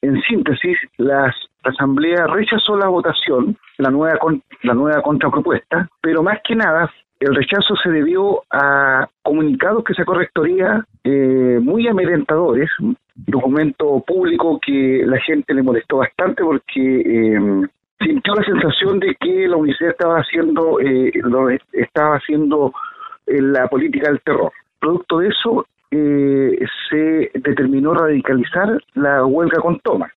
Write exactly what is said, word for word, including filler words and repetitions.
en síntesis, la Asamblea rechazó la votación, la nueva, con, la nueva contrapropuesta, pero más que nada, el rechazo se debió a comunicados que sacó Rectoría eh, muy amedrentadores, documento público que la gente le molestó bastante porque eh, sintió la sensación de que la universidad estaba haciendo, eh, lo, estaba haciendo eh, la política del terror. Producto de eso, eh, se determinó radicalizar la huelga con toma.